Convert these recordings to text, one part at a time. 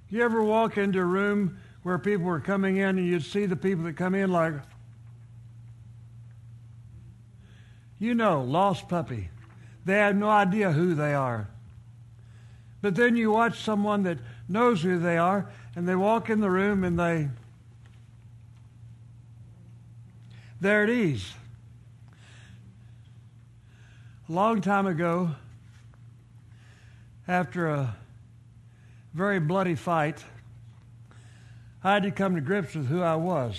You ever walk into a room where people were coming in and you'd see the people that come in like, lost puppy. They have no idea who they are. But then you watch someone that knows who they are, and they walk in the room and they're at ease. A long time ago, after a very bloody fight, I had to come to grips with who I was.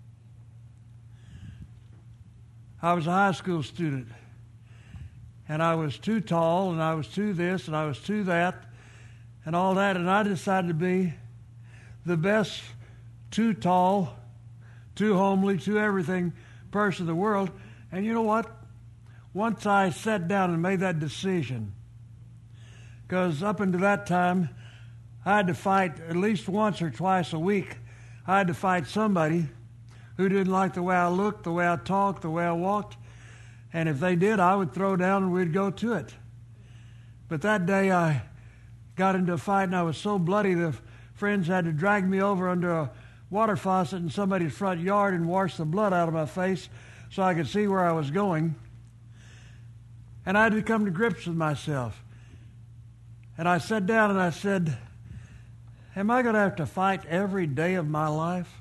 I was a high school student, and I was too tall, and I was too this, and I was too that, and all that, and I decided to be the best too tall, too homely, too everything person in the world. And you know what? Once I sat down and made that decision, because up until that time, I had to fight at least once or twice a week. I had to fight somebody who didn't like the way I looked, the way I talked, the way I walked. And if they did, I would throw down and we'd go to it. But that day I got into a fight, and I was so bloody the friends had to drag me over under a water faucet in somebody's front yard and wash the blood out of my face so I could see where I was going. And I had to come to grips with myself. And I sat down and I said, am I going to have to fight every day of my life?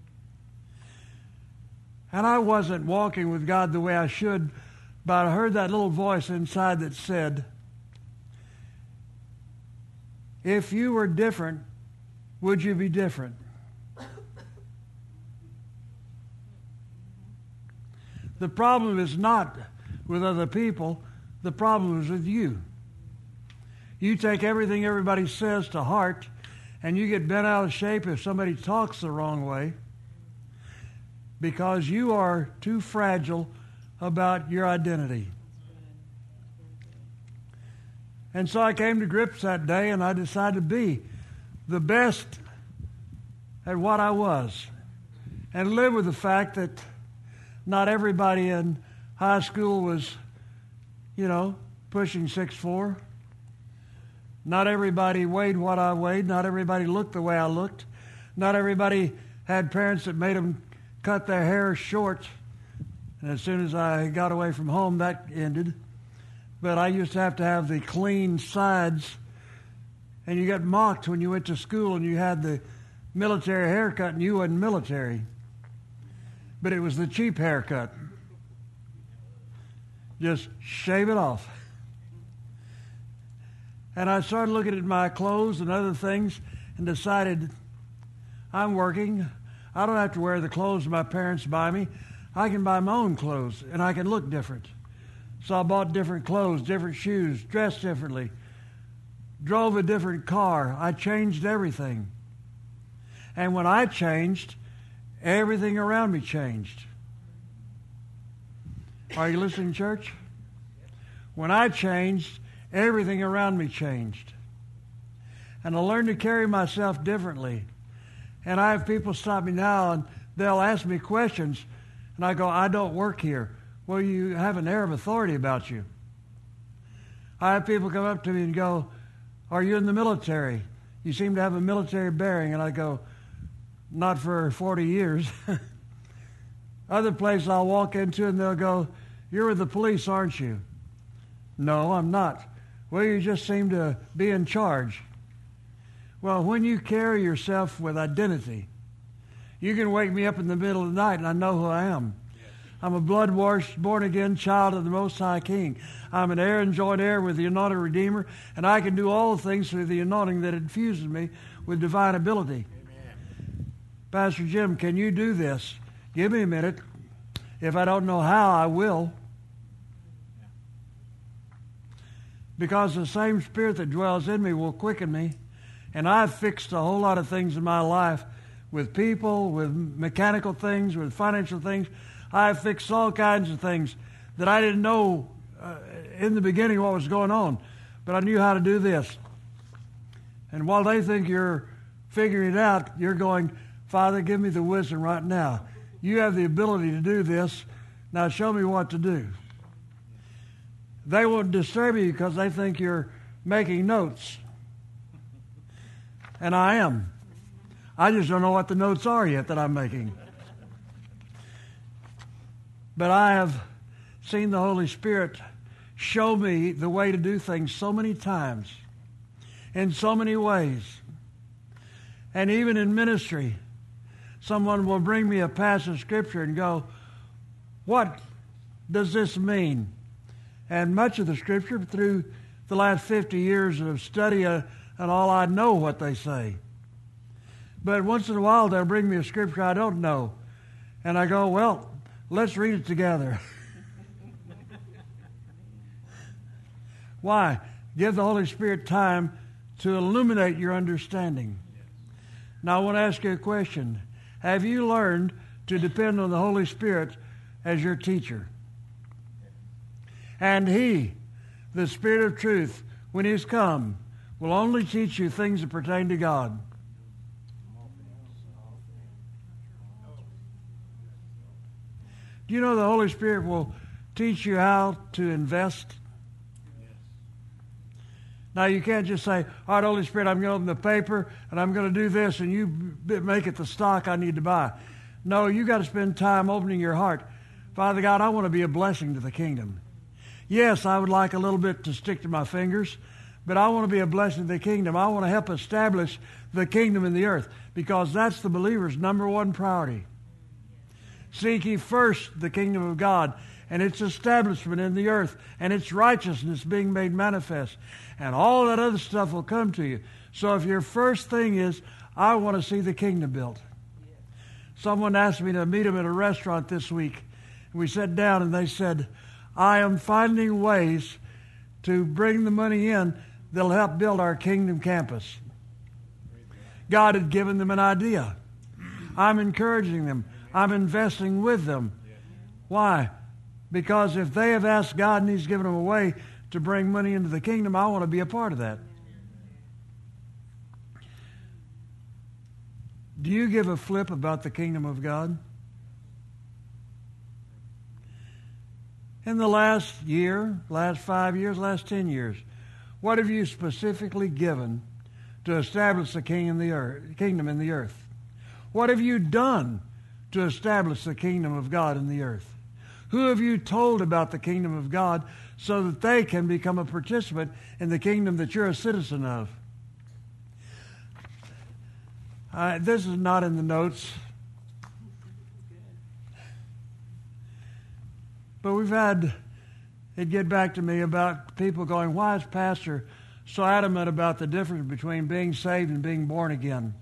And I wasn't walking with God the way I should, but I heard that little voice inside that said, if you were different, would you be different? The problem is not with other people. The problem is with you. You take everything everybody says to heart, and you get bent out of shape if somebody talks the wrong way, because you are too fragile about your identity. And so I came to grips that day, and I decided to be the best at what I was, and live with the fact that not everybody in high school was, pushing 6'4". Not everybody weighed what I weighed. Not everybody looked the way I looked. Not everybody had parents that made them cut their hair short. And as soon as I got away from home, that ended. But I used to have the clean sides. And you got mocked when you went to school and you had the military haircut and you wasn't military. But it was the cheap haircut. Just shave it off. And I started looking at my clothes and other things and decided, I'm working. I don't have to wear the clothes my parents buy me. I can buy my own clothes, and I can look different. So I bought different clothes, different shoes, dressed differently, drove a different car. I changed everything. And when I changed, everything around me changed. Are you listening, church? When I changed, everything around me changed. And I learned to carry myself differently. And I have people stop me now, and they'll ask me questions, and I go, I don't work here. Well, you have an air of authority about you. I have people come up to me and go, are you in the military? You seem to have a military bearing. And I go, not for 40 years. Other places I'll walk into and they'll go, you're with the police, aren't you? No, I'm not. Well, you just seem to be in charge. Well, when you carry yourself with identity, you can wake me up in the middle of the night and I know who I am. I'm a blood-washed, born-again child of the Most High King. I'm an heir and joint heir with the anointed Redeemer, and I can do all things through the anointing that infuses me with divine ability. Amen. Pastor Jim, can you do this? Give me a minute. If I don't know how, I will. Because the same Spirit that dwells in me will quicken me. And I've fixed a whole lot of things in my life with people, with mechanical things, with financial things. I've fixed all kinds of things that I didn't know in the beginning what was going on. But I knew how to do this. And while they think you're figuring it out, you're going, Father, give me the wisdom right now. You have the ability to do this. Now show me what to do. They won't disturb you because they think you're making notes. And I am. I just don't know what the notes are yet that I'm making. But I have seen the Holy Spirit show me the way to do things so many times, in so many ways. And even in ministry, someone will bring me a passage of Scripture and go, what does this mean? And much of the Scripture, through the last 50 years of study and all, I know what they say. But once in a while, they'll bring me a Scripture I don't know. And I go, well, let's read it together. Why? Give the Holy Spirit time to illuminate your understanding. Now, I want to ask you a question. Have you learned to depend on the Holy Spirit as your teacher? And He, the Spirit of truth, when He's come, will only teach you things that pertain to God. Do you know the Holy Spirit will teach you how to invest? Now, you can't just say, all right, Holy Spirit, I'm going to open the paper, and I'm going to do this, and you make it the stock I need to buy. No, you got to spend time opening your heart. Father God, I want to be a blessing to the kingdom. Yes, I would like a little bit to stick to my fingers, but I want to be a blessing to the kingdom. I want to help establish the kingdom in the earth, because that's the believer's number one priority. Seek ye first the kingdom of God and its establishment in the earth and its righteousness being made manifest. And all that other stuff will come to you. So if your first thing is, I want to see the kingdom built. Someone asked me to meet them at a restaurant this week. And we sat down and they said, I am finding ways to bring the money in that'll help build our kingdom campus. God had given them an idea. I'm encouraging them. I'm investing with them. Why? Because if they have asked God and He's given them a way to bring money into the kingdom, I want to be a part of that. Do you give a flip about the kingdom of God? In the last year, last 5 years, last 10 years, what have you specifically given to establish the kingdom in the earth? What have you done to establish the kingdom of God in the earth? Who have you told about the kingdom of God so that they can become a participant in the kingdom that you're a citizen of? This is not in the notes. But we've had it get back to me about people going, why is Pastor so adamant about the difference between being saved and being born again?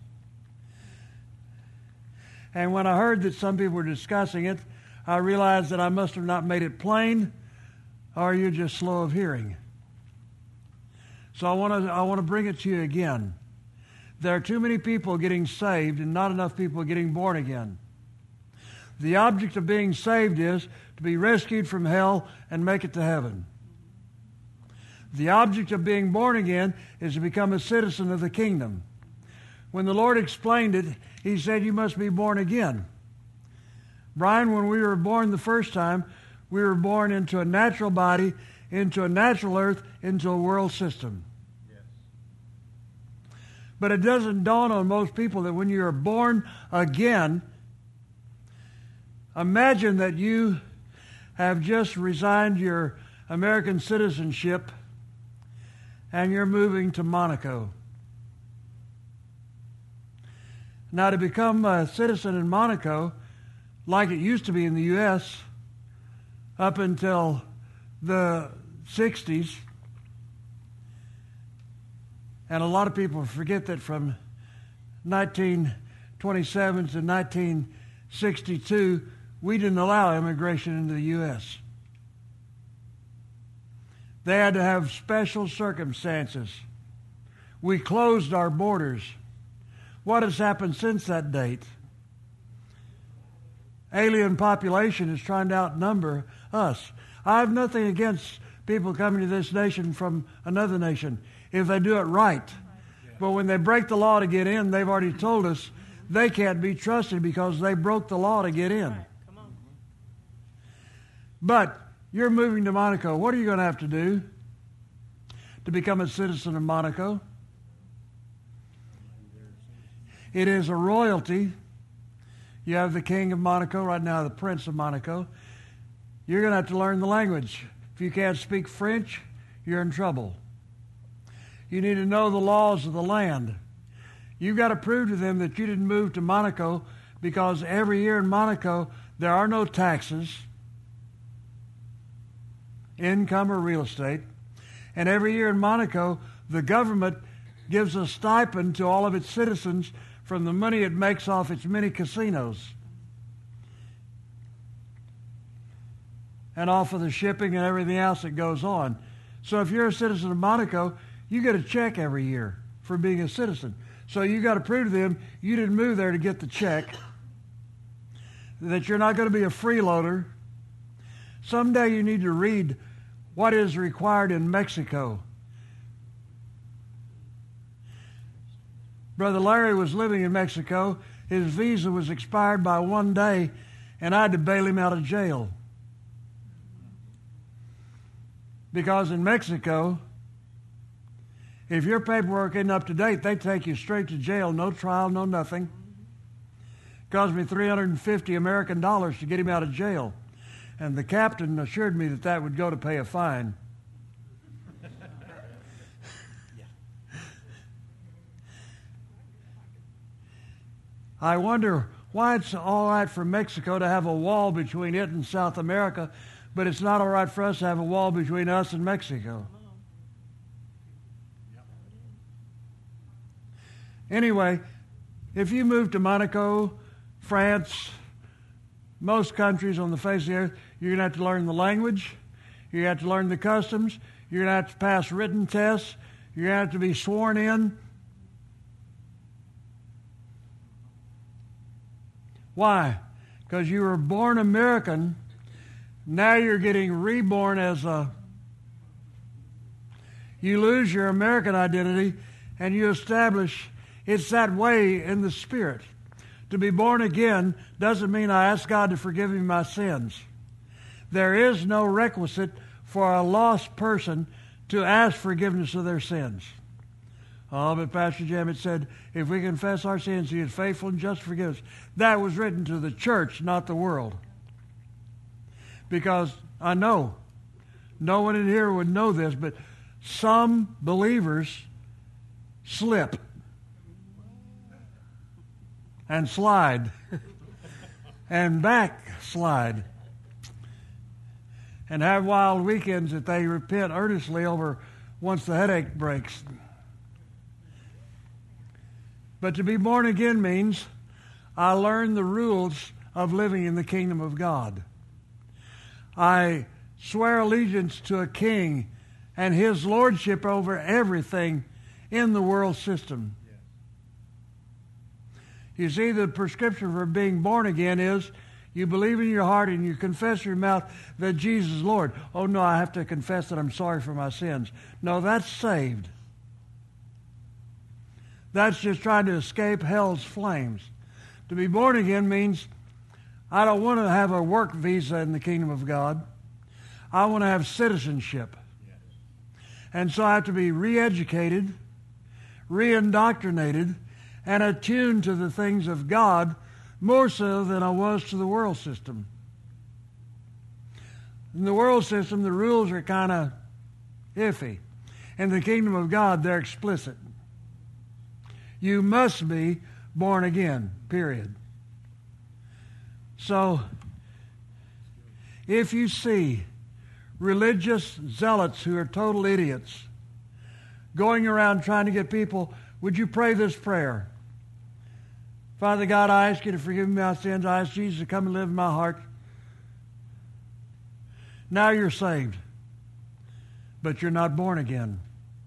And when I heard that some people were discussing it, I realized that I must have not made it plain, or you're just slow of hearing. So I want to bring it to you again. There are too many people getting saved and not enough people getting born again. The object of being saved is to be rescued from hell and make it to heaven. The object of being born again is to become a citizen of the kingdom. When the Lord explained it, He said you must be born again. Brian, when we were born the first time, we were born into a natural body, into a natural earth, into a world system. Yes. But it doesn't dawn on most people that when you are born again, imagine that you have just resigned your American citizenship and you're moving to Monaco. Now, to become a citizen in Monaco, like it used to be in the U.S., up until the 60s, and a lot of people forget that from 1927 to 1962, we didn't allow immigration into the U.S. They had to have special circumstances. We closed our borders. What has happened since that date? Alien population is trying to outnumber us. I have nothing against people coming to this nation from another nation if they do it right. But when they break the law to get in, they've already told us they can't be trusted because they broke the law to get in. But you're moving to Monaco. What are you going to have to do to become a citizen of Monaco? It is a royalty. You have the King of Monaco, right now the Prince of Monaco. You're going to have to learn the language. If you can't speak French, you're in trouble. You need to know the laws of the land. You've got to prove to them that you didn't move to Monaco because every year in Monaco there are no taxes, income or real estate. And every year in Monaco, the government gives a stipend to all of its citizens from the money it makes off its many casinos and off of the shipping and everything else that goes on. So if you're a citizen of Monaco, you get a check every year for being a citizen. So you got to prove to them you didn't move there to get the check, that you're not going to be a freeloader. Someday you need to read what is required in Mexico. Brother Larry was living in Mexico. His visa was expired by one day, and I had to bail him out of jail. Because in Mexico, if your paperwork isn't up to date, they take you straight to jail, no trial, no nothing. It cost me $350 American to get him out of jail. And the captain assured me that that would go to pay a fine. I wonder why it's all right for Mexico to have a wall between it and South America, but it's not all right for us to have a wall between us and Mexico. Anyway, if you move to Monaco, France, most countries on the face of the earth, you're going to have to learn the language, you're going to have to learn the customs, you're going to have to pass written tests, you're going to have to be sworn in. Why? Because you were born American, now you're getting reborn as a... You lose your American identity and you establish... It's that way in the Spirit. To be born again doesn't mean I ask God to forgive me my sins. There is no requisite for a lost person to ask forgiveness of their sins. Oh, but Pastor Jim, it said, if we confess our sins, He is faithful and just to forgive us. That was written to the church, not the world. Because I know, no one in here would know this, but some believers slip and slide and backslide and have wild weekends that they repent earnestly over once the headache breaks. But to be born again means I learn the rules of living in the kingdom of God. I swear allegiance to a king and his lordship over everything in the world system. You see, the prescription for being born again is you believe in your heart and you confess with your mouth that Jesus is Lord. Oh, no, I have to confess that I'm sorry for my sins. No, that's saved. That's just trying to escape hell's flames. To be born again means I don't want to have a work visa in the kingdom of God. I want to have citizenship. And so I have to be re-educated, re-indoctrinated, and attuned to the things of God more so than I was to the world system. In the world system, the rules are kind of iffy. In the kingdom of God, they're explicit. You must be born again, period. So, if you see religious zealots who are total idiots going around trying to get people, would you pray this prayer? Father God, I ask you to forgive me my sins. I ask Jesus to come and live in my heart. Now you're saved, but you're not born again.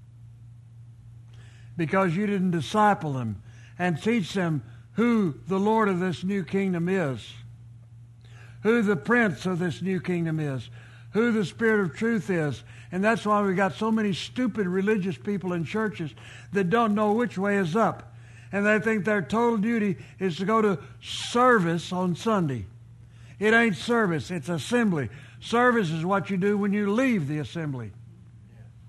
Because you didn't disciple them and teach them who the Lord of this new kingdom is, who the prince of this new kingdom is, who the Spirit of truth is. And that's why we've got so many stupid religious people in churches that don't know which way is up. And they think their total duty is to go to service on Sunday. It ain't service, it's assembly. Service is what you do when you leave the assembly.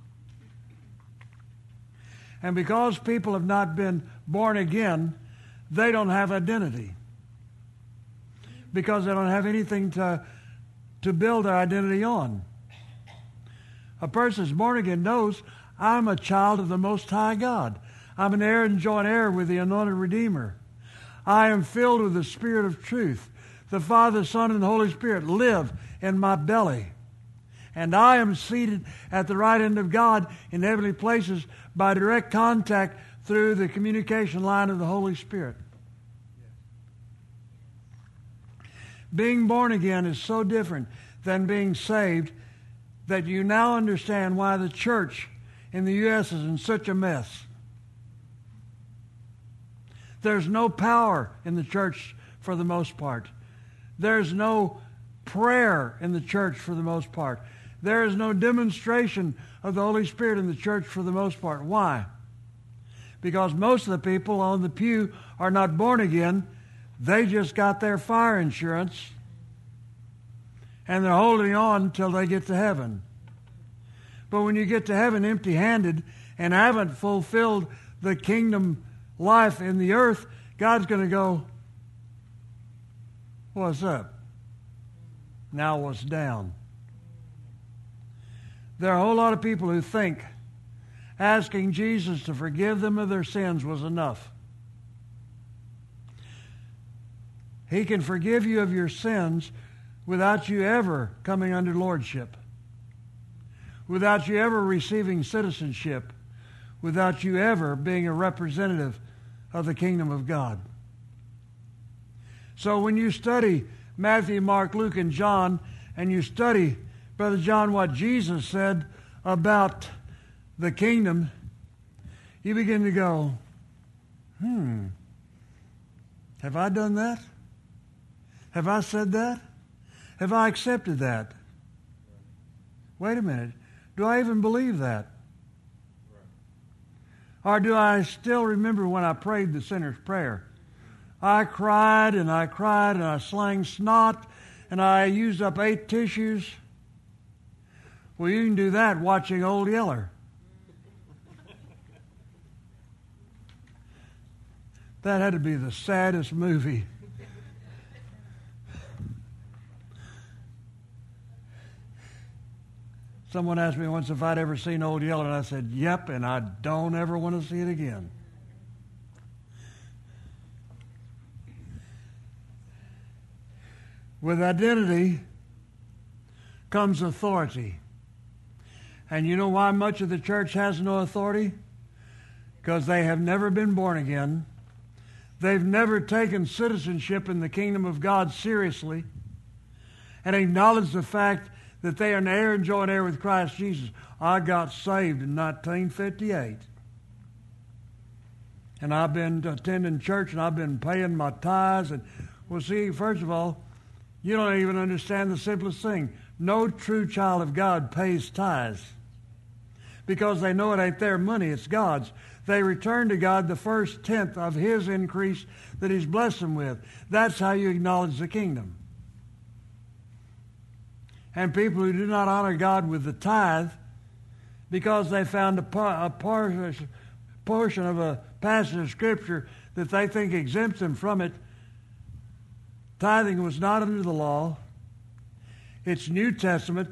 And because people have not been born again, they don't have identity because they don't have anything to build their identity on. A person that's born again knows, I'm a child of the Most High God. I'm an heir and joint heir with the anointed Redeemer. I am filled with the Spirit of truth. The Father, Son, and the Holy Spirit live in my belly. And I am seated at the right hand of God in heavenly places by direct contact through the communication line of the Holy Spirit. Being born again is so different than being saved that you now understand why the church in the U.S. is in such a mess. There's no power in the church for the most part. There's no prayer in the church for the most part. There is no demonstration of the Holy Spirit in the church for the most part. Why? Because most of the people on the pew are not born again. They just got their fire insurance and they're holding on till they get to heaven. But when you get to heaven empty-handed and haven't fulfilled the kingdom life in the earth, God's going to go, what's up? Now what's down? There are a whole lot of people who think asking Jesus to forgive them of their sins was enough. He can forgive you of your sins without you ever coming under lordship, without you ever receiving citizenship, without you ever being a representative of the kingdom of God. So when you study Matthew, Mark, Luke, and John, and you study, Brother John, what Jesus said about the kingdom, you begin to go, have I done that? Have I said that? Have I accepted that? Wait a minute. Do I even believe that? Or do I still remember when I prayed the sinner's prayer? I cried and I cried and I slang snot and I used up 8 tissues. Well, you can do that watching Old Yeller. That had to be the saddest movie. Someone asked me once if I'd ever seen Old Yeller, and I said, yep, and I don't ever want to see it again. With identity comes authority. And you know why much of the church has no authority? Because they have never been born again. They've never taken citizenship in the kingdom of God seriously and acknowledged the fact that they are an heir and joint heir with Christ Jesus. I got saved in 1958. And I've been attending church and I've been paying my tithes. And, well, see, first of all, you don't even understand the simplest thing. No true child of God pays tithes because they know it ain't their money, it's God's. They return to God the first tenth of His increase that He's blessed them with. That's how you acknowledge the kingdom. And people who do not honor God with the tithe because they found a portion of a passage of Scripture that they think exempts them from it. Tithing was not under the law. It's New Testament.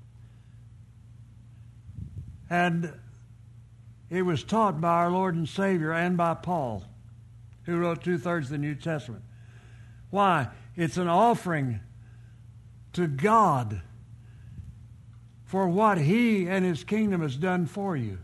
And it was taught by our Lord and Savior and by Paul, who wrote 2/3 of the New Testament. Why? It's an offering to God for what He and His kingdom has done for you.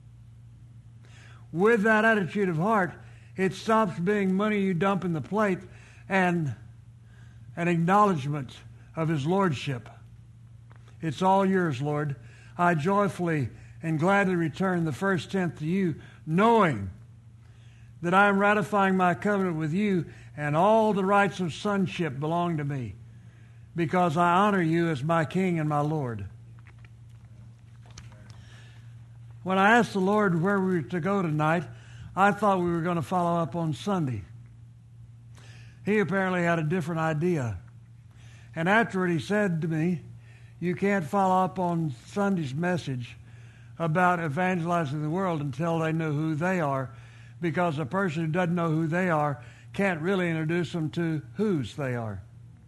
With that attitude of heart, it stops being money you dump in the plate and an acknowledgement of His lordship. It's all yours, Lord. I joyfully and gladly return the first tenth to you, knowing that I am ratifying my covenant with you and all the rights of sonship belong to me because I honor you as my King and my Lord. When I asked the Lord where we were to go tonight, I thought we were going to follow up on Sunday. He apparently had a different idea. And afterward he said to me, you can't follow up on Sunday's message about evangelizing the world until they know who they are, because a person who doesn't know who they are can't really introduce them to whose they are.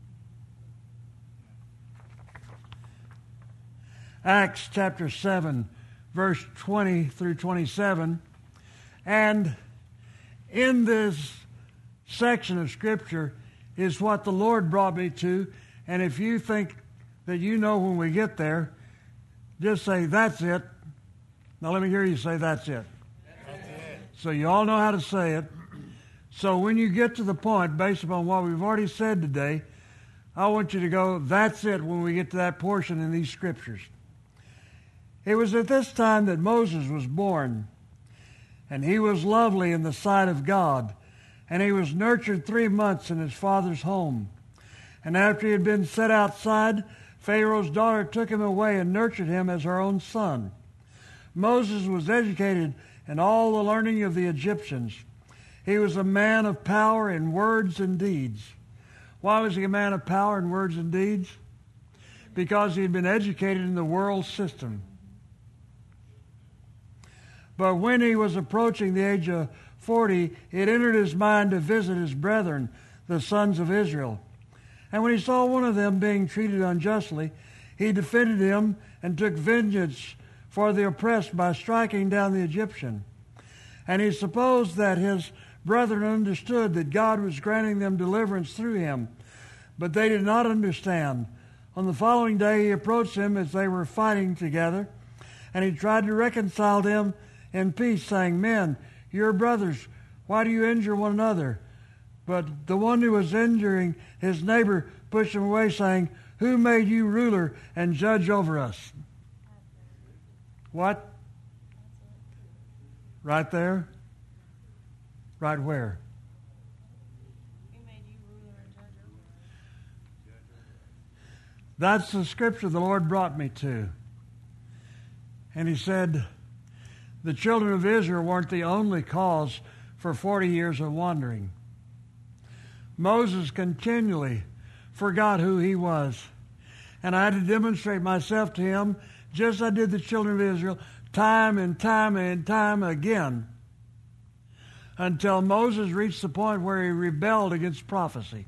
Acts chapter 7, verse 20 through 27. And in this section of Scripture is what the Lord brought me to. And if you think that you know when we get there, just say, that's it. Now let me hear you say, that's it. That's it. So you all know how to say it. So when you get to the point, based upon what we've already said today, I want you to go, that's it, when we get to that portion in these Scriptures. It was at this time that Moses was born, and he was lovely in the sight of God, and he was nurtured 3 months in his father's home. And after he had been set outside, Pharaoh's daughter took him away and nurtured him as her own son. Moses was educated in all the learning of the Egyptians. He was a man of power in words and deeds. Why was he a man of power in words and deeds? Because he had been educated in the world system. But when he was approaching the age of 40, it entered his mind to visit his brethren, the sons of Israel. And when he saw one of them being treated unjustly, he defended him and took vengeance for the oppressed by striking down the Egyptian. And he supposed that his brethren understood that God was granting them deliverance through him, but they did not understand. On the following day he approached them as they were fighting together, and he tried to reconcile them in peace, saying, Men, you're brothers, why do you injure one another? But the one who was injuring his neighbor pushed him away, saying, Who made you ruler and judge over us? What? Right there? Right where? He made you ruler and judge over us. That's the scripture the Lord brought me to. And he said, the children of Israel weren't the only cause for 40 years of wandering. Moses continually forgot who he was. And I had to demonstrate myself to him, just as I did the children of Israel, time and time and time again, until Moses reached the point where he rebelled against prophecy.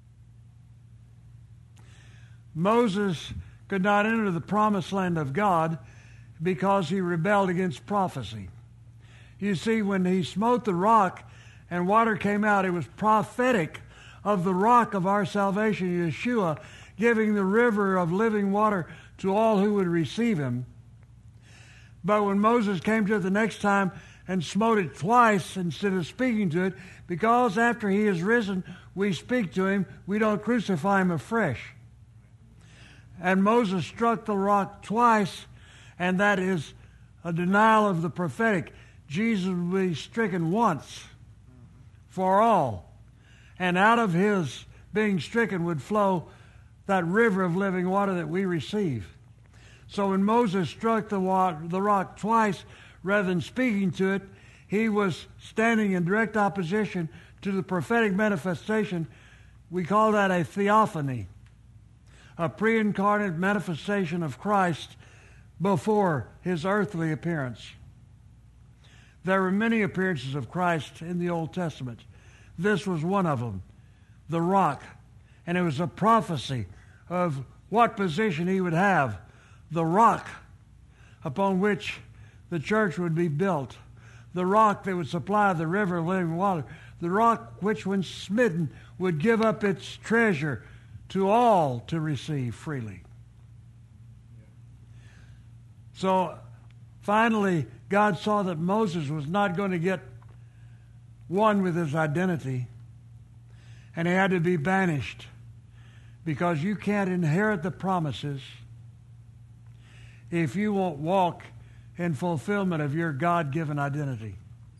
Moses could not enter the promised land of God because he rebelled against prophecy. You see, when he smote the rock and water came out, it was prophetic of the rock of our salvation, Yeshua, giving the river of living water to all who would receive him. But when Moses came to it the next time and smote it twice instead of speaking to it, because after he is risen, we speak to him, we don't crucify him afresh. And Moses struck the rock twice, and that is a denial of the prophetic. Jesus will be stricken once for all. And out of his being stricken would flow that river of living water that we receive. So when Moses struck the rock twice, rather than speaking to it, he was standing in direct opposition to the prophetic manifestation. We call that a theophany, a pre-incarnate manifestation of Christ before his earthly appearance. There were many appearances of Christ in the Old Testament. This was one of them, the rock. And it was a prophecy of what position he would have, the rock upon which the church would be built, the rock that would supply the river of living water, the rock which, when smitten, would give up its treasure to all to receive freely. So finally, God saw that Moses was not going to get one with his identity, and he had to be banished, because you can't inherit the promises if you won't walk in fulfillment of your God-given identity.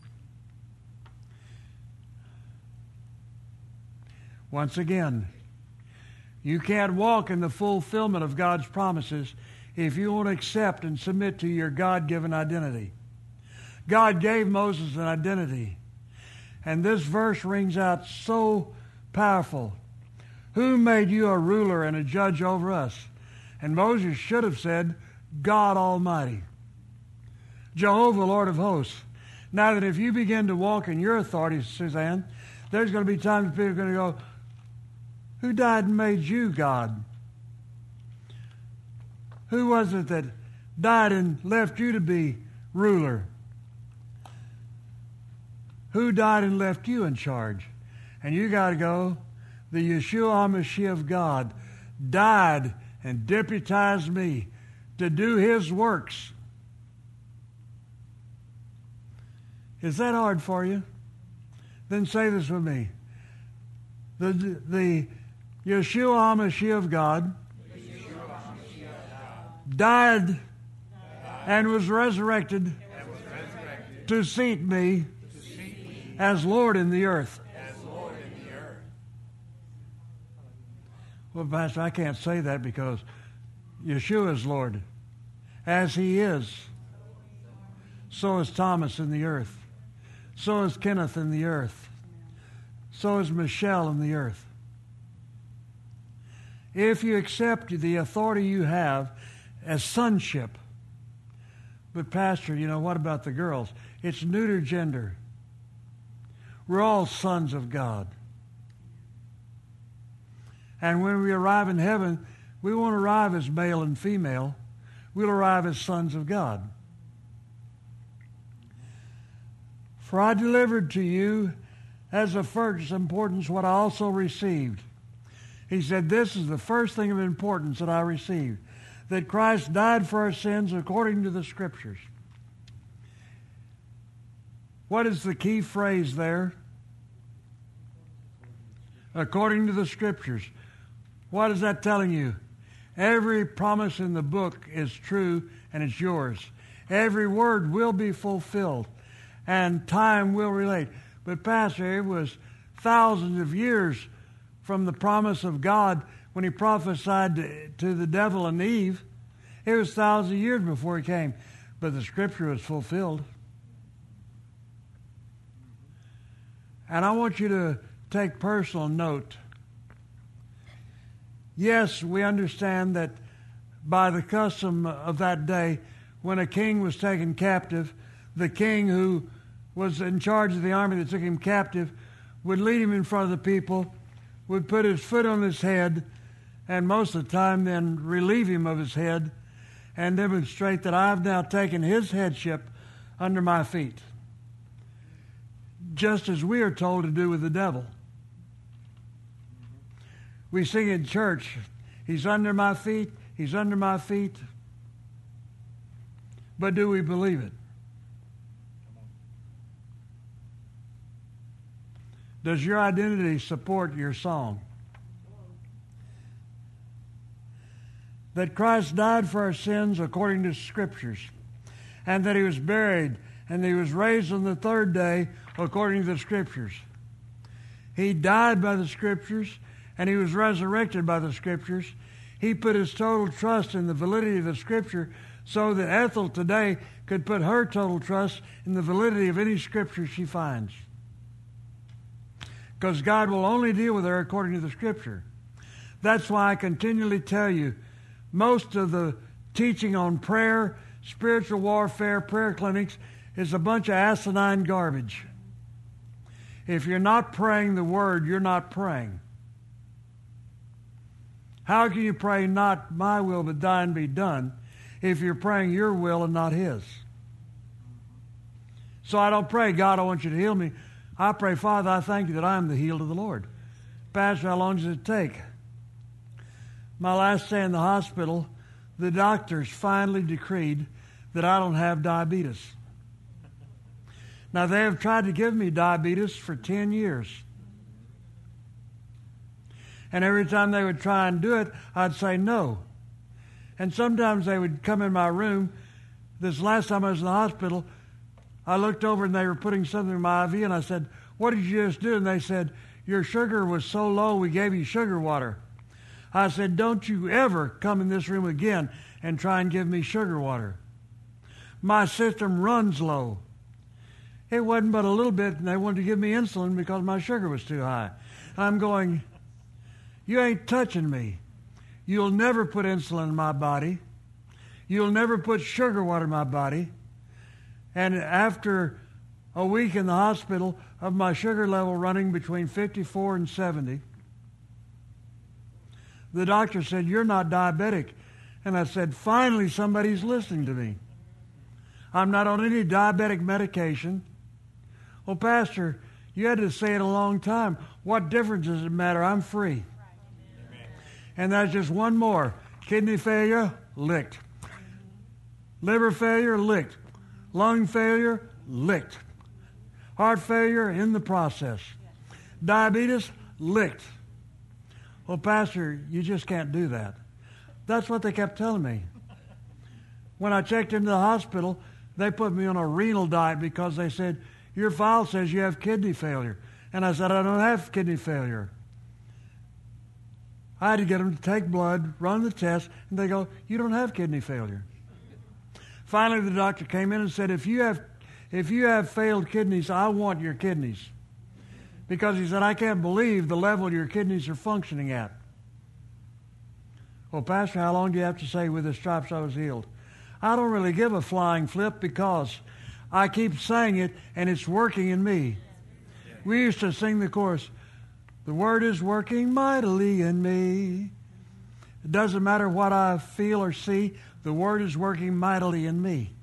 Once again, you can't walk in the fulfillment of God's promises if you won't accept and submit to your God-given identity. God gave Moses an identity, and this verse rings out so powerful. Who made you a ruler and a judge over us? And Moses should have said, God Almighty, Jehovah, Lord of hosts. Now that if you begin to walk in your authority, Suzanne, There's going to be times people are going to go, who died and made you God? Who was it that died and left you to be ruler? Who died and left you in charge? And you got to go, the Yeshua HaMashiach of God died and deputized me to do his works. Is that hard for you? Then say this with me. The Yeshua HaMashiach of God died and was resurrected to seat me as Lord in the earth. Well, Pastor, I can't say that because Yeshua is Lord. As he is, so is Thomas in the earth. So is Kenneth in the earth. So is Michelle in the earth. If you accept the authority you have as sonship, but Pastor, what about the girls? It's neuter gender. We're all sons of God. And when we arrive in heaven, we won't arrive as male and female. We'll arrive as sons of God. For I delivered to you as of first importance what I also received. He said, this is the first thing of importance that I received, that Christ died for our sins according to the Scriptures. What is the key phrase there? According to the Scriptures. What is that telling you? Every promise in the book is true and it's yours. Every word will be fulfilled and time will relate. But Pastor, it was thousands of years from the promise of God when he prophesied to the devil and Eve. It was thousands of years before he came. But the Scripture was fulfilled. And I want you to take personal note. Yes, we understand that by the custom of that day, when a king was taken captive, the king who was in charge of the army that took him captive would lead him in front of the people, would put his foot on his head, and most of the time then relieve him of his head and demonstrate that I've now taken his headship under my feet, just as we are told to do with the devil. We sing in church, he's under my feet, he's under my feet. But do we believe it? Does your identity support your song? That Christ died for our sins according to Scriptures, and that he was buried, and that he was raised on the third day according to the Scriptures. He died by the Scriptures, and he was resurrected by the Scriptures. He put his total trust in the validity of the Scripture so that Ethel today could put her total trust in the validity of any Scripture she finds. Because God will only deal with her according to the Scripture. That's why I continually tell you, most of the teaching on prayer, spiritual warfare, prayer clinics is a bunch of asinine garbage. If you're not praying the Word, you're not praying. How can you pray not my will but thine be done if you're praying your will and not his? So I don't pray, God, I want you to heal me. I pray, Father, I thank you that I am the healed of the Lord. Pastor, how long does it take? My last day in the hospital, the doctors finally decreed that I don't have diabetes. Now, they have tried to give me diabetes for 10 years. And every time they would try and do it, I'd say no. And sometimes they would come in my room. This last time I was in the hospital, I looked over and they were putting something in my IV, and I said, what did you just do? And they said, your sugar was so low, we gave you sugar water. I said, don't you ever come in this room again and try and give me sugar water. My system runs low. It wasn't but a little bit, and they wanted to give me insulin because my sugar was too high. I'm going, you ain't touching me. You'll never put insulin in my body. You'll never put sugar water in my body. And after a week in the hospital of my sugar level running between 54 and 70. The doctor said, "You're not diabetic." And I said, "Finally, somebody's listening to me. I'm not on any diabetic medication." "Well, Pastor, you had to say it a long time. What difference does it matter? I'm free." Amen. And that's just one more. Kidney failure, licked. Liver failure, licked. Lung failure, licked. Heart failure, in the process. Diabetes, licked. "Well, Pastor, you just can't do that." That's what they kept telling me. When I checked into the hospital, they put me on a renal diet because they said, "Your file says you have kidney failure." And I said, "I don't have kidney failure." I had to get them to take blood, run the test, and they go, "You don't have kidney failure." Finally, the doctor came in and said, if you have failed kidneys, I want your kidneys." Because he said, "I can't believe the level your kidneys are functioning at." "Well, Pastor, how long do you have to say with the stripes I was healed?" I don't really give a flying flip because I keep saying it and it's working in me. We used to sing the chorus, "The word is working mightily in me." It doesn't matter what I feel or see, the word is working mightily in me.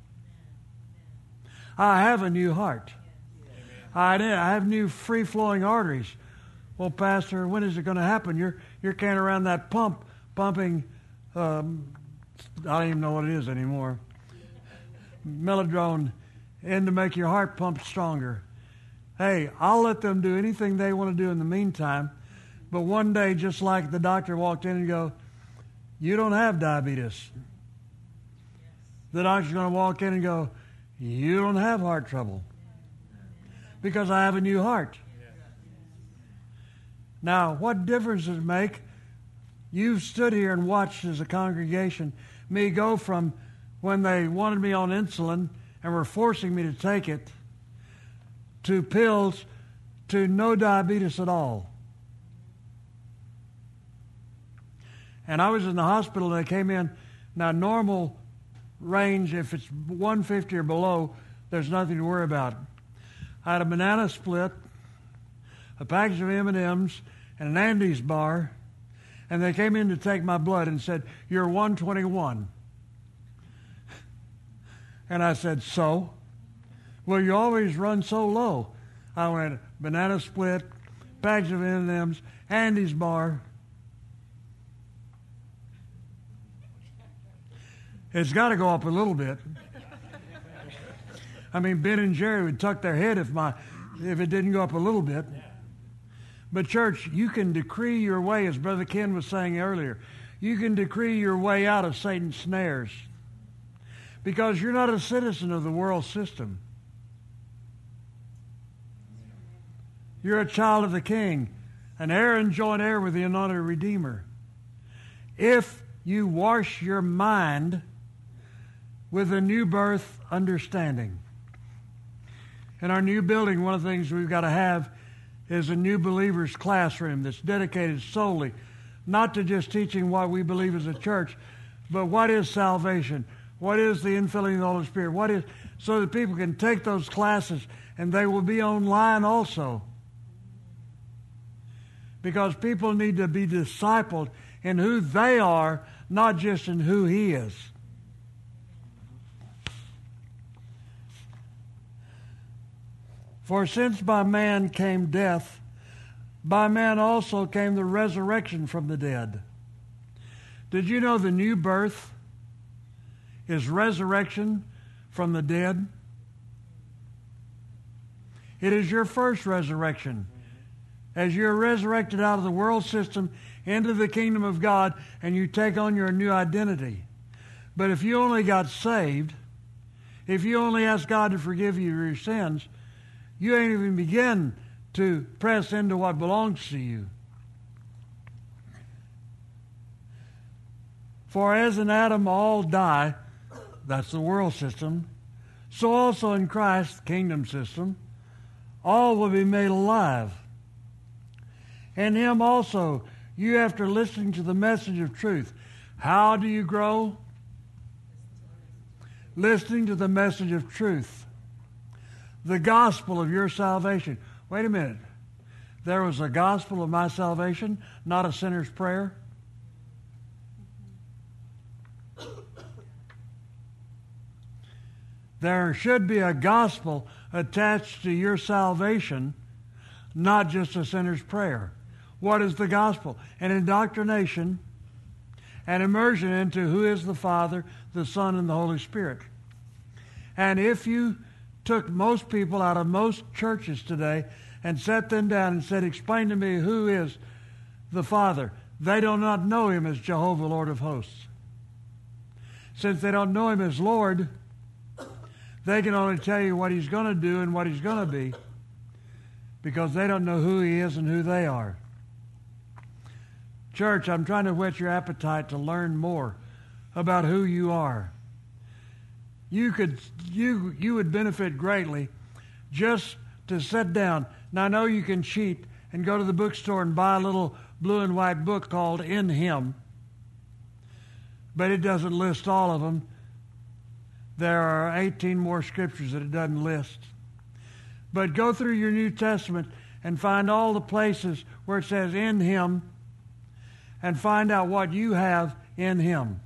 I have a new heart. I have new free-flowing arteries. "Well, Pastor, when is it going to happen? You're carrying around that pumping, I don't even know what it is anymore. Melodrone in to make your heart pump stronger." Hey, I'll let them do anything they want to do in the meantime. But one day, just like the doctor walked in and go, "You don't have diabetes." The doctor's going to walk in and go, "You don't have heart trouble." Because I have a new heart. Now, what difference does it make? You've stood here and watched as a congregation me go from when they wanted me on insulin and were forcing me to take it to pills to no diabetes at all. And I was in the hospital and they came in. Now, normal range, if it's 150 or below, there's nothing to worry about. I had a banana split, a package of M&Ms, and an Andes bar, and they came in to take my blood and said, "You're 121. And I said, "So?" "Well, you always run so low." I went, banana split, package of M&Ms, Andes bar. It's got to go up a little bit. I mean, Ben and Jerry would tuck their head if it didn't go up a little bit. But church, you can decree your way, as Brother Ken was saying earlier. You can decree your way out of Satan's snares. Because you're not a citizen of the world system. You're a child of the King, an heir and joint heir with the anointed Redeemer. If you wash your mind with a new birth understanding. In our new building, one of the things we've got to have is a new believers classroom that's dedicated solely not to just teaching what we believe as a church, but what is salvation, what is the infilling of the Holy Spirit, what is, so that people can take those classes and they will be online also. Because people need to be discipled in who they are, not just in who He is. For since by man came death, by man also came the resurrection from the dead. Did you know the new birth is resurrection from the dead? It is your first resurrection. As you're resurrected out of the world system into the kingdom of God and you take on your new identity. But if you only got saved, if you only ask God to forgive you your sins, you ain't even begin to press into what belongs to you. For as in Adam all die, that's the world system, so also in Christ, kingdom system, all will be made alive. In Him also, you after listening to the message of truth. How do you grow? Listening to the message of truth. the gospel of your salvation. Wait a minute. There was a gospel of my salvation, not a sinner's prayer? There should be a gospel attached to your salvation, not just a sinner's prayer. What is the gospel? An indoctrination, an immersion into who is the Father, the Son, and the Holy Spirit. And if you took most people out of most churches today and set them down and said, explain to me who is the Father, they do not know him as Jehovah, Lord of hosts. Since they don't know him as Lord, they can only tell you what he's going to do and what he's going to be, because they don't know who he is and who they are. Church, I'm trying to whet your appetite to learn more about who you are. You would benefit greatly just to sit down. Now, I know you can cheat and go to the bookstore and buy a little blue and white book called In Him, but it doesn't list all of them. There are 18 more scriptures that it doesn't list. But go through your New Testament and find all the places where it says in Him and find out what you have in Him.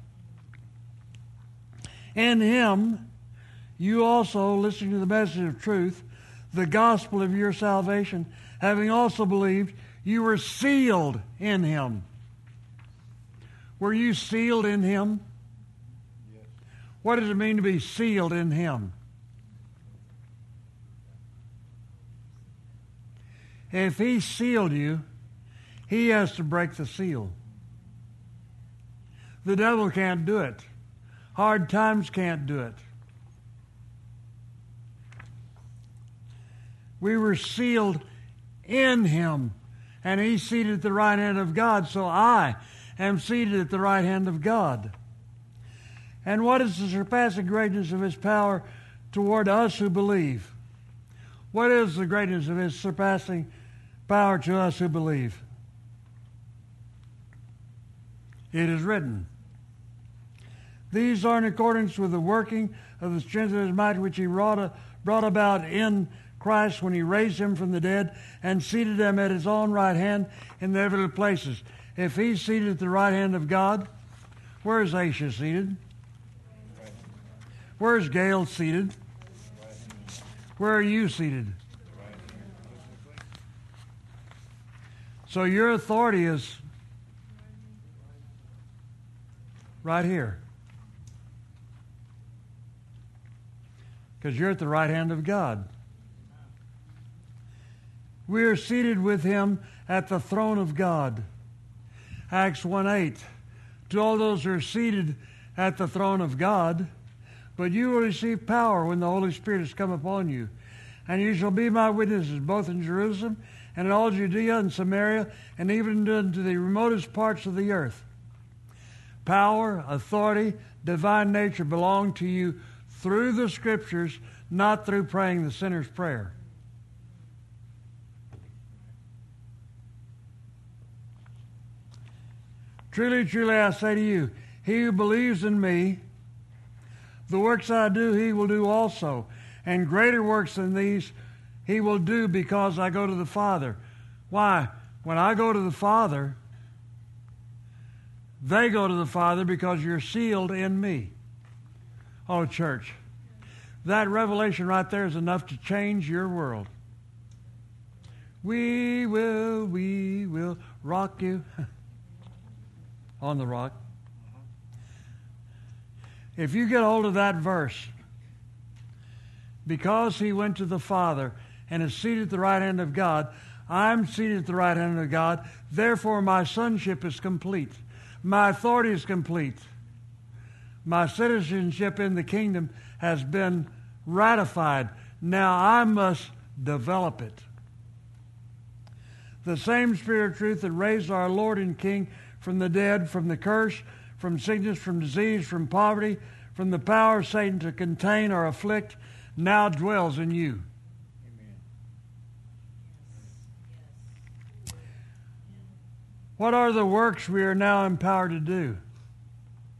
In Him, you also, listening to the message of truth, the gospel of your salvation, having also believed, you were sealed in Him. Were you sealed in Him? What does it mean to be sealed in Him? If He sealed you, He has to break the seal. The devil can't do it. Hard times can't do it. We were sealed in Him, and He's seated at the right hand of God, so I am seated at the right hand of God. And what is the surpassing greatness of His power toward us who believe? What is the greatness of His surpassing power to us who believe? It is written, these are in accordance with the working of the strength of His might, which He brought about in Christ when He raised Him from the dead and seated Him at His own right hand in the heavenly places. If He's seated at the right hand of God, where is Aisha seated? Where is Gail seated? Where are you seated? So your authority is right here. Because you're at the right hand of God. We are seated with Him at the throne of God. Acts 1:8. To all those who are seated at the throne of God, but you will receive power when the Holy Spirit has come upon you. And you shall be my witnesses both in Jerusalem and in all Judea and Samaria and even into the remotest parts of the earth. Power, authority, divine nature belong to you through the Scriptures, not through praying the sinner's prayer. Truly, truly, I say to you, he who believes in me, the works I do, he will do also. And greater works than these he will do, because I go to the Father. Why? When I go to the Father, they go to the Father because you're sealed in me. Oh, church, that revelation right there is enough to change your world. We will rock you on the rock. If you get hold of that verse, because he went to the Father and is seated at the right hand of God, I'm seated at the right hand of God, therefore my sonship is complete. My authority is complete. My citizenship in the kingdom has been ratified. Now I must develop it. The same Spirit of truth that raised our Lord and King from the dead, from the curse, from sickness, from disease, from poverty, from the power of Satan to contain or afflict, now dwells in you. Amen. What are the works we are now empowered to do?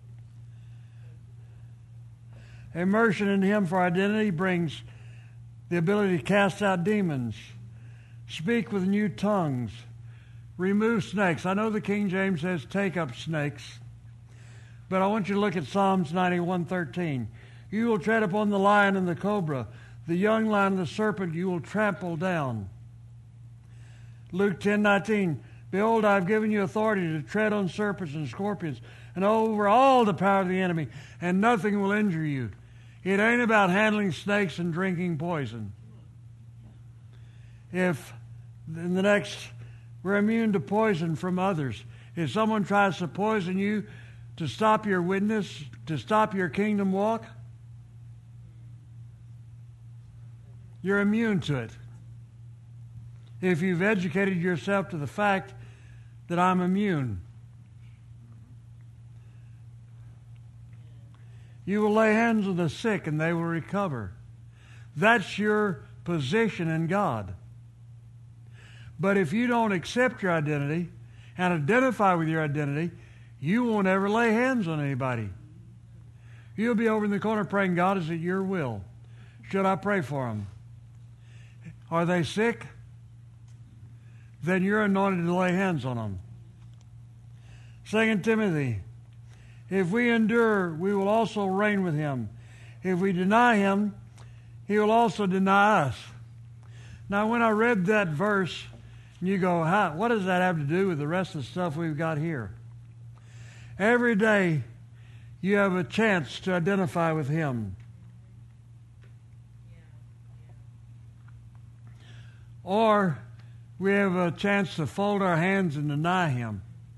Immersion in Him for identity brings the ability to cast out demons, speak with new tongues, remove snakes. I know the King James says take up snakes, but I want you to look at Psalms 91:13. You will tread upon the lion and the cobra, the young lion and the serpent you will trample down. Luke 10:19. Behold, I have given you authority to tread on serpents and scorpions and over all the power of the enemy, and nothing will injure you. It ain't about handling snakes and drinking poison. If in the next, we're immune to poison from others. If someone tries to poison you to stop your witness, to stop your kingdom walk, you're immune to it. If you've educated yourself to the fact that I'm immune. You will lay hands on the sick and they will recover. That's your position in God. But if you don't accept your identity and identify with your identity, you won't ever lay hands on anybody. You'll be over in the corner praying, God, is it your will? Should I pray for them? Are they sick? Then you're anointed to lay hands on them. 2 Timothy, if we endure, we will also reign with him. If we deny him, he will also deny us. Now, when I read that verse, you go, what does that have to do with the rest of the stuff we've got here? Every day, you have a chance to identify with him. Or we have a chance to fold our hands and deny him.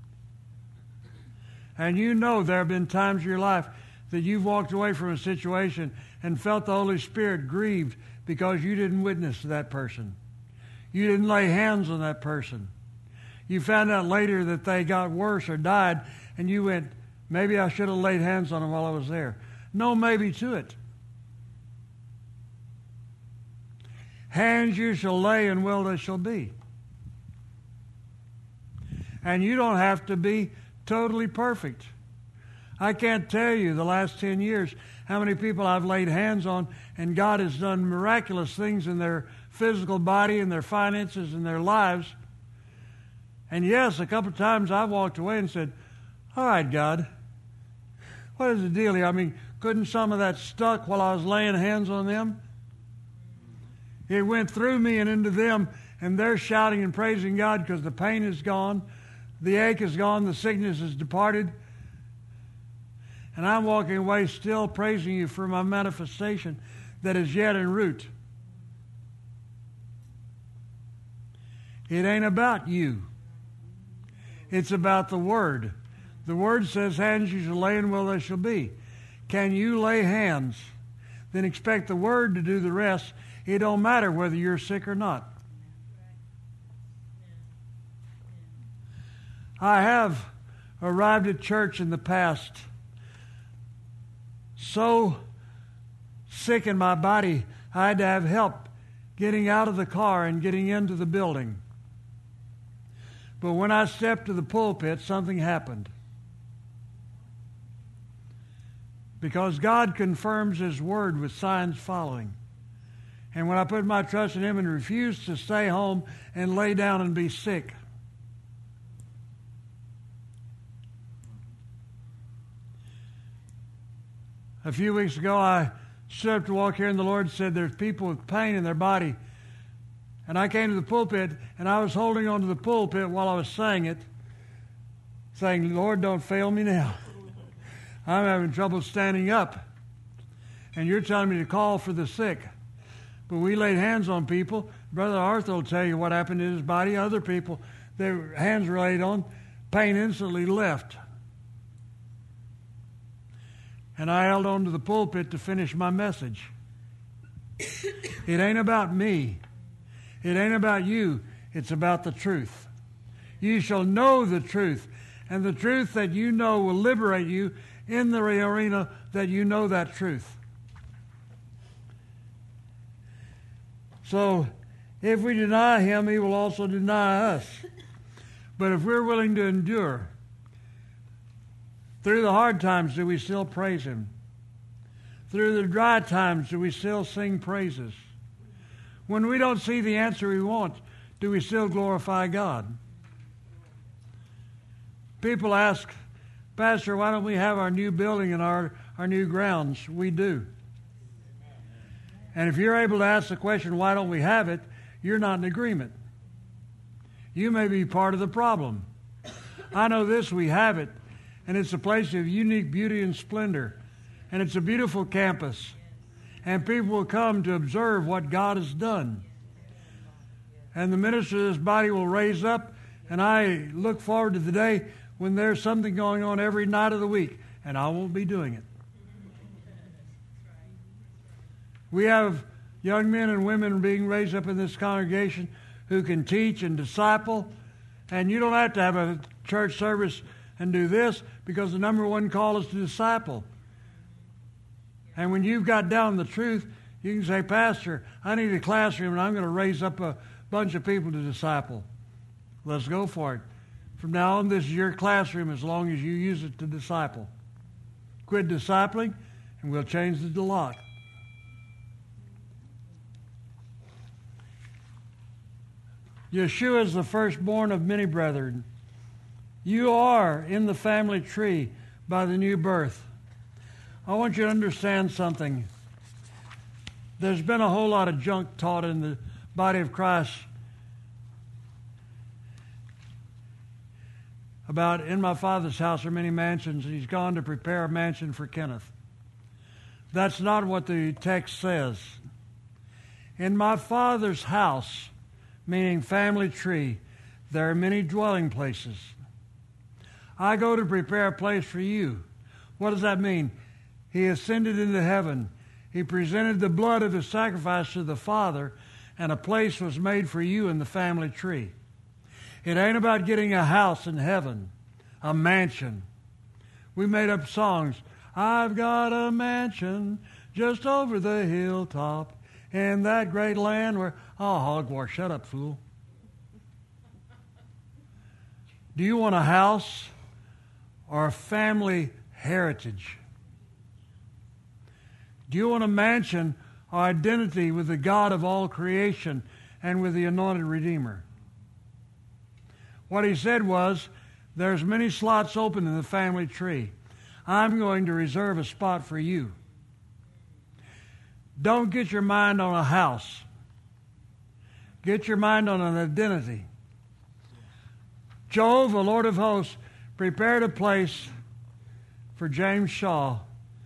And you know there have been times in your life that you've walked away from a situation and felt the Holy Spirit grieved because you didn't witness to that person. You didn't lay hands on that person. You found out later that they got worse or died, and you went, maybe I should have laid hands on them while I was there. No maybe to it. Hands you shall lay, and well they shall be. And you don't have to be totally perfect. I can't tell you the last 10 years how many people I've laid hands on, and God has done miraculous things in their physical body and their finances and their lives. And yes, a couple of times I've walked away and said, all right, God, what is the deal here? I mean, couldn't some of that stuck while I was laying hands on them? It went through me and into them, and they're shouting and praising God because the pain is gone, the ache is gone, the sickness is departed. And I'm walking away still praising you for my manifestation that is yet en route. It ain't about you. It's about the Word. The Word says, hands you shall lay and well they shall be. Can you lay hands? Then expect the Word to do the rest. It don't matter whether you're sick or not. I have arrived at church in the past so sick in my body, I had to have help getting out of the car and getting into the building. But when I stepped to the pulpit, something happened. Because God confirms His Word with signs following. And when I put my trust in Him and refused to stay home and lay down and be sick, a few weeks ago, I stood up to walk here, and the Lord said there's people with pain in their body. And I came to the pulpit, and I was holding onto the pulpit while I was saying it, saying, Lord, don't fail me now. I'm having trouble standing up. And you're telling me to call for the sick. But we laid hands on people. Brother Arthur will tell you what happened in his body. Other people, their hands were laid on, pain instantly left. And I held on to the pulpit to finish my message. It ain't about me. It ain't about you. It's about the truth. You shall know the truth. And the truth that you know will liberate you in the arena that you know that truth. So, if we deny Him, He will also deny us. But if we're willing to endure, through the hard times, do we still praise Him? Through the dry times, do we still sing praises? When we don't see the answer we want, do we still glorify God? People ask, Pastor, why don't we have our new building and our new grounds? We do. And if you're able to ask the question, why don't we have it, you're not in agreement. You may be part of the problem. I know this, we have it, and it's a place of unique beauty and splendor, and it's a beautiful campus, and people will come to observe what God has done. And the minister of this body will raise up, and I look forward to the day when there's something going on every night of the week, and I won't be doing it. We have young men and women being raised up in this congregation who can teach and disciple, and you don't have to have a church service and do this, because the number one call is to disciple. And when you've got down the truth, you can say, Pastor, I need a classroom, and I'm going to raise up a bunch of people to disciple. Let's go for it. From now on, this is your classroom as long as you use it to disciple. Quit discipling, and we'll change the lock. Yeshua is the firstborn of many brethren. You are in the family tree by the new birth. I want you to understand something. There's been a whole lot of junk taught in the body of Christ about, in my Father's house are many mansions, and he's gone to prepare a mansion for Kenneth. That's not what the text says. In my Father's house, meaning family tree, there are many dwelling places. I go to prepare a place for you. What does that mean? He ascended into heaven. He presented the blood of his sacrifice to the Father, and a place was made for you in the family tree. It ain't about getting a house in heaven, a mansion. We made up songs. I've got a mansion just over the hilltop in that great land where... Oh, hogwash, shut up, fool. Do you want a house or a family heritage? Do you want a mansion or identity with the God of all creation and with the anointed Redeemer? What he said was, there's many slots open in the family tree. I'm going to reserve a spot for you. Don't get your mind on a house. Get your mind on an identity. Jehovah, Lord of hosts, prepared a place for James Shaw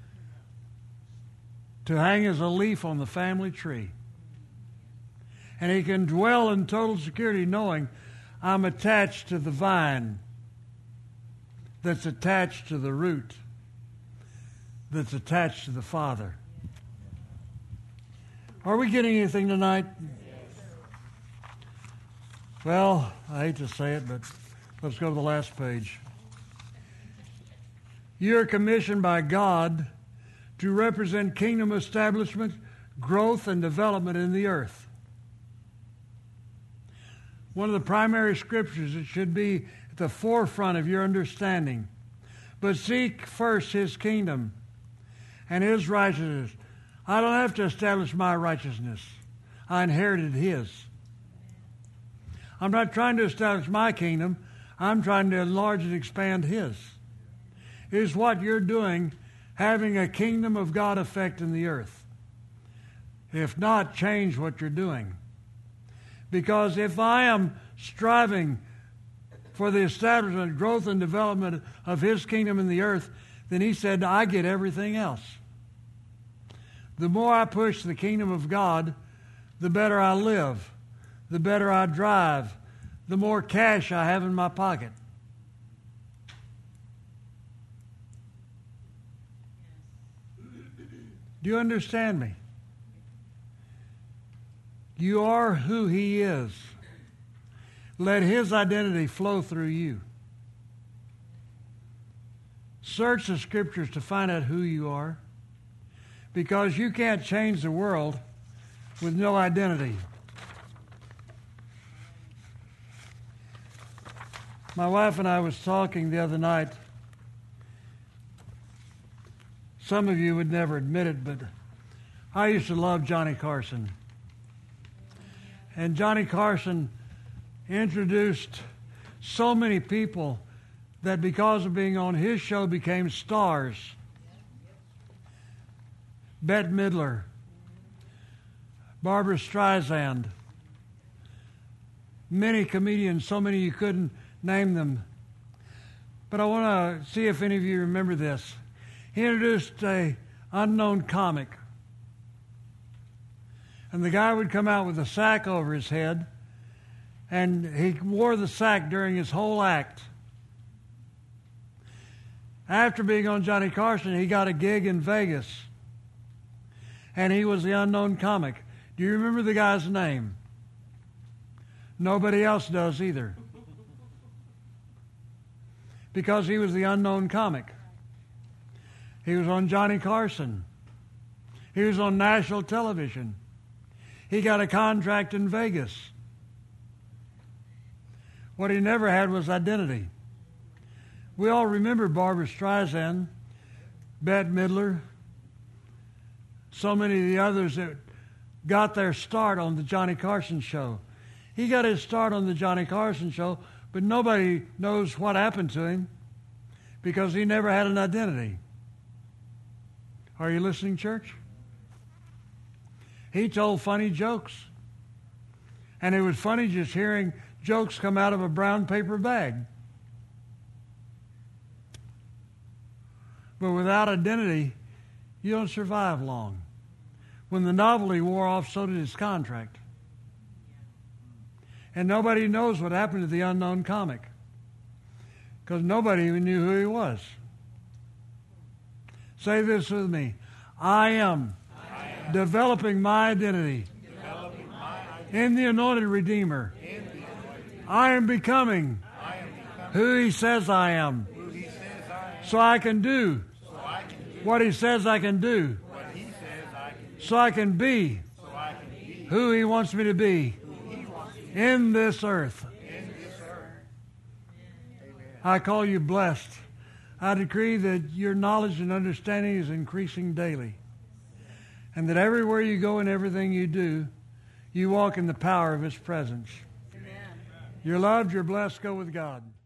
to hang as a leaf on the family tree. And he can dwell in total security knowing I'm attached to the vine that's attached to the root that's attached to the Father. Are we getting anything tonight? Well, I hate to say it, but let's go to the last page. You're commissioned by God to represent kingdom establishment, growth, and development in the earth. One of the primary scriptures that should be at the forefront of your understanding. But seek first his kingdom and his righteousness. I don't have to establish my righteousness. I inherited his. I'm not trying to establish my kingdom. I'm trying to enlarge and expand his. Is what you're doing having a kingdom of God effect in the earth? If not, change what you're doing. Because if I am striving for the establishment, growth, and development of his kingdom in the earth, then he said, I get everything else. The more I push the kingdom of God, the better I live, the better I drive, the more cash I have in my pocket. Do you understand me? You are who he is. Let his identity flow through you. Search the scriptures to find out who you are, because you can't change the world with no identity. My wife and I was talking the other night. Some of you would never admit it, but I used to love Johnny Carson. And Johnny Carson introduced so many people that because of being on his show became stars. Bette Midler, Barbara Streisand, many comedians, so many you couldn't name them. But I want to see if any of you remember this. He introduced a unknown comic. And the guy would come out with a sack over his head, and he wore the sack during his whole act. After being on Johnny Carson, he got a gig in Vegas, and he was the unknown comic. Do you remember the guy's name? Nobody else does either. Because he was the unknown comic. He was on Johnny Carson. He was on national television. He got a contract in Vegas. What he never had was identity. We all remember Barbara Streisand, Bette Midler, so many of the others that got their start on the Johnny Carson show. He got his start on the Johnny Carson show, but nobody knows what happened to him because he never had an identity. Are you listening, church? He told funny jokes. And it was funny just hearing jokes come out of a brown paper bag. But without identity, you don't survive long. When the novelty wore off, so did his contract. And nobody knows what happened to the unknown comic because nobody even knew who he was. Say this with me. I am developing my identity in the anointed Redeemer. I am becoming who he says I am. So I can do what he says I can do. So I can be who he wants me to be in this earth. I call you blessed. I decree that your knowledge and understanding is increasing daily. And that everywhere you go and everything you do, you walk in the power of his presence. Amen. You're loved, you're blessed, go with God.